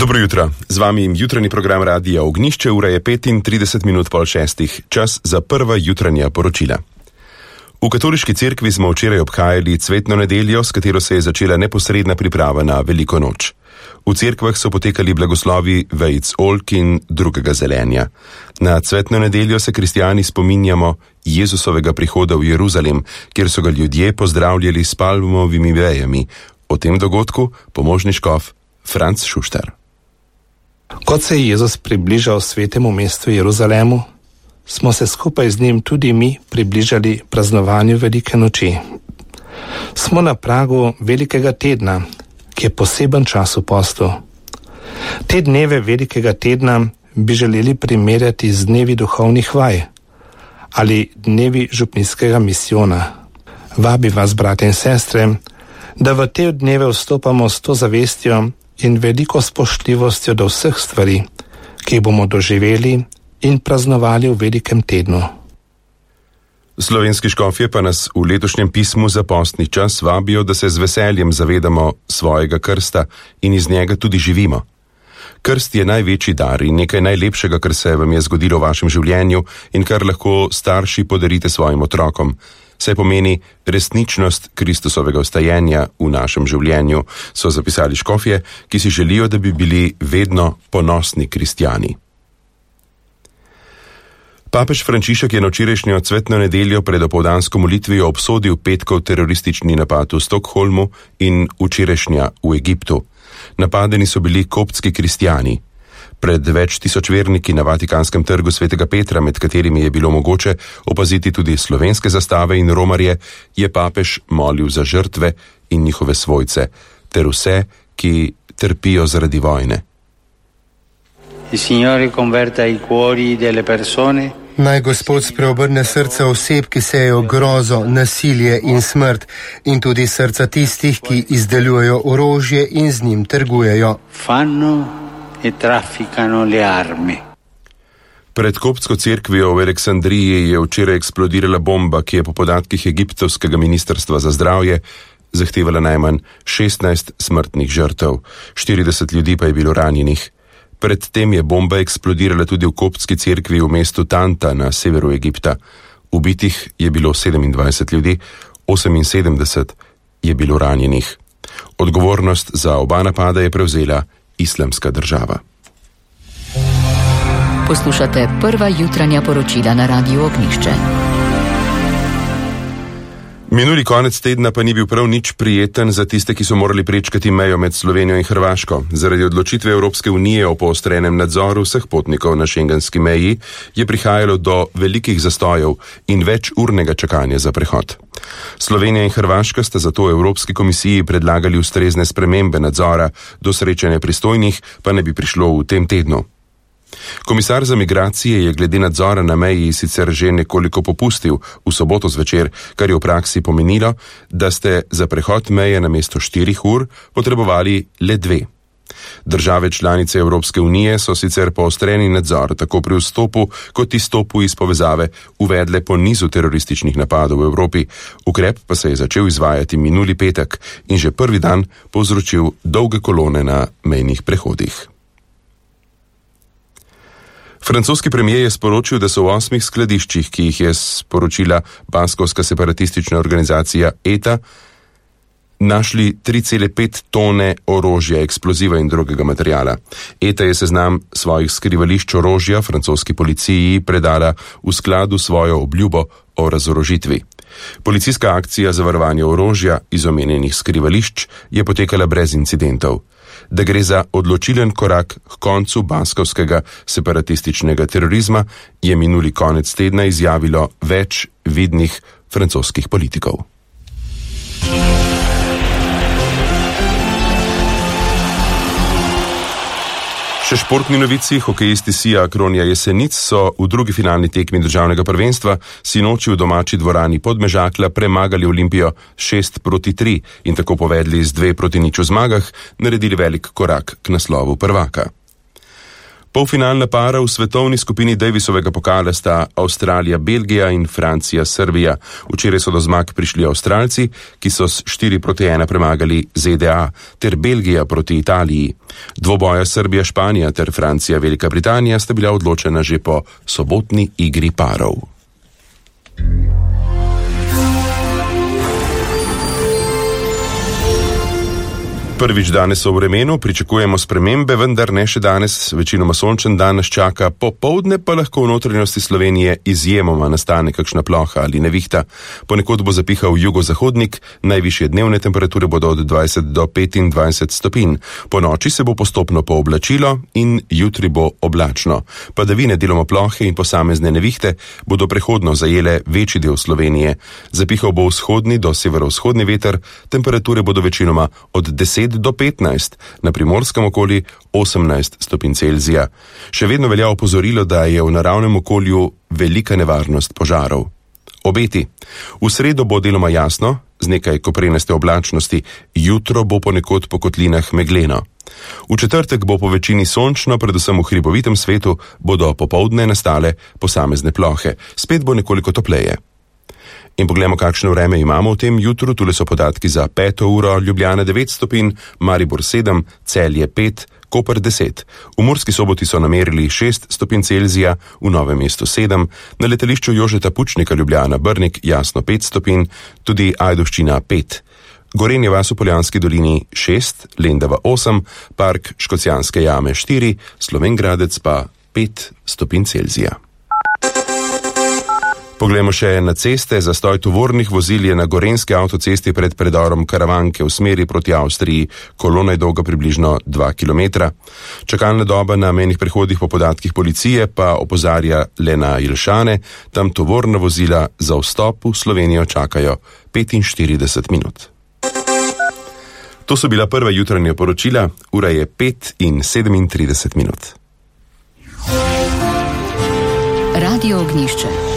Dobro jutro, z vami jutranji program Radia Ognjišče, ura je 35 minut pol šestih, čas za prva jutranja poročila. V katoliški cerkvi smo včeraj obhajali cvetno nedeljo, s katero se je začela neposredna priprava na veliko noč. V cerkvah so potekali blagoslovi vejic oljk in drugega zelenja. Na cvetno nedeljo se kristijani spominjamo Jezusovega prihoda v Jeruzalem, kjer so ga ljudje pozdravljali s palmovimi vejami. O tem dogodku pomožni škof Franc Šuštar. Kot se je Jezus približal svetemu mestu Jeruzalemu, smo se skupaj z njim tudi mi približali praznovanju velike noči. Smo na pragu velikega tedna, ki je poseben čas v postu. Te dneve velikega tedna bi želeli primerjati z dnevi duhovnih vaj ali dnevi župnijskega misijona. Vabim vas, brate in sestre, da v te dneve vstopamo s to zavestjo in veliko spoštljivostjo do vseh stvari, ki jih bomo doživeli in praznovali v velikem tednu. Slovenski škofje pa nas v letošnjem pismu za postni čas vabijo, da se z veseljem zavedamo svojega krsta in iz njega tudi živimo. Krst je največji dar in nekaj najlepšega, kar se vam je zgodilo v vašem življenju in kar lahko starši podarite svojim otrokom. Saj pomeni resničnost Kristusovega vstajenja v našem življenju, so zapisali škofje, ki si želijo, da bi bili vedno ponosni kristjani. Papež Frančišek je na včerajšnjo cvetno nedeljo pred opoldansko molitvijo obsodil petkov teroristični napad v Stockholmu in včerajšnja v Egiptu. Napadeni so bili koptski kristjani. Pred več tisoč verniki na Vatikanskem trgu svetega Petra, med katerimi je bilo mogoče opaziti tudi slovenske zastave in romarje, je papež molil za žrtve in njihove svojce, ter vse, ki trpijo zaradi vojne. Naj Gospod spreobrne srca oseb, ki sejejo grozo, nasilje in smrt, in tudi srca tistih, ki izdelujejo orožje in z njim trgujejo. Pred koptsko cerkvijo v Aleksandriji je včeraj eksplodirala bomba, ki je po podatkih egiptovskega ministrstva za zdravje zahtevala najmanj 16 smrtnih žrtev, 40 ljudi pa je bilo ranjenih. Predtem je bomba eksplodirala tudi v koptski cerkvi v mestu Tanta na severu Egipta. Ubitih je bilo 27 ljudi, 78 je bilo ranjenih. Odgovornost za oba napada je prevzela Islamska država. Poslušate prva jutranja poročila na Radiu Ognjišče. Minuli konec tedna pa ni bil prav nič prijeten za tiste, ki so morali prečkati mejo med Slovenijo in Hrvaško. Zaradi odločitve Evropske unije o poostrenem nadzoru vseh potnikov na šengenski meji je prihajalo do velikih zastojev in večurnega čakanja za prehod. Slovenija in Hrvaška sta zato Evropski komisiji predlagali ustrezne spremembe nadzora, do srečanja pristojnih pa ne bi prišlo v tem tednu. Komisar za migracije je glede nadzora na meji sicer že nekoliko popustil v soboto zvečer, kar je v praksi pomenilo, da ste za prehod meje namesto 4 ur potrebovali le 2. Države članice Evropske unije so sicer poostreni nadzor tako pri vstopu kot izstopu iz povezave uvedle po nizu terorističnih napadov v Evropi. Ukrep pa se je začel izvajati minuli petek in že prvi dan povzročil dolge kolone na mejnih prehodih. Francoski premijer je sporočil, da so v 8 skladiščih, ki jih je sporočila baskovska separatistična organizacija ETA, našli 3,5 tone orožja, eksploziva in drugega materijala. ETA je seznam svojih skrivališč orožja francoski policiji predala v skladu svojo obljubo o razorožitvi. Policijska akcija za varovanje orožja iz omenjenih skrivališč je potekala brez incidentov. Da gre za odločilen korak k koncu baskovskega separatističnega terorizma, je minuli konec tedna izjavilo več vidnih francoskih politikov. Še športni novici, hokejisti Sija Kronja Jesenic so v drugi finalni tekmi državnega prvenstva sinoči v domači dvorani Podmežakla premagali Olimpijo 6-3 in tako povedli z 2-0 v zmagah naredili velik korak k naslovu prvaka. Polfinalna para v svetovni skupini Davisovega pokala sta Avstralija, Belgija in Francija, Srbija. Včeraj so do zmag prišli Avstralci, ki so s 4-1 premagali ZDA, ter Belgija proti Italiji. Dvoboja Srbija, Španija ter Francija, Velika Britanija sta bila odločena že po sobotni igri parov. Prvič danes v vremenu, pričakujemo spremembe, vendar ne še danes, večinoma sončen dan nas čaka, popoldne pa lahko v notranjosti Slovenije izjemoma nastane kakšna ploha ali nevihta. Ponekod bo zapihal jugozahodnik, najvišje dnevne temperature bodo od 20 do 25 stopinj. Po noči se bo postopno pooblačilo in jutri bo oblačno. Padavine, deloma plohe in posamezne nevihte bodo prehodno zajele večji del Slovenije. Zapihal bo vzhodni do severovzhodni veter, temperature bodo večinoma od 10 do 15, na primorskem okoli 18 stopinj Celzija. Še vedno velja opozorilo, da je v naravnem okolju velika nevarnost požarov. Obeti. V sredo bo deloma jasno, z nekaj koprenaste oblačnosti, jutro bo ponekod po kotlinah megleno. V četrtek bo po večini sončno, predvsem v hribovitem svetu bodo popoldne nastale posamezne plohe. Spet bo nekoliko topleje. In poglejmo, kakšno vreme imamo v tem jutru. Tule so podatki za 5. uro: Ljubljana 9 stopinj, Maribor 7, Celje 5, Koper 10. V Murski Soboti so namerili 6 stopinj Celzija, v Novem mestu 7, na letališču Jožeta Pučnika Ljubljana Brnik jasno 5 stopinj, tudi Ajdovščina 5. Gorenje vas v Poljanski dolini 6, Lendava 8, Park Škocjanske jame 4, Slovenj Gradec pa 5 stopinj Celzija. Poglejmo še na ceste. Zastoj tovornih vozil je na gorenski avtocesti pred predorom Karavanke v smeri proti Avstriji. Kolona je dolga približno 2 km. Čakalna doba na mejnih prehodih po podatkih policije pa opozarja le na Jelšane. Tam tovorna vozila za vstop v Slovenijo čakajo 45 minut. To so bila prva jutranja poročila. Ura je 5:37. Radio Ognjišče.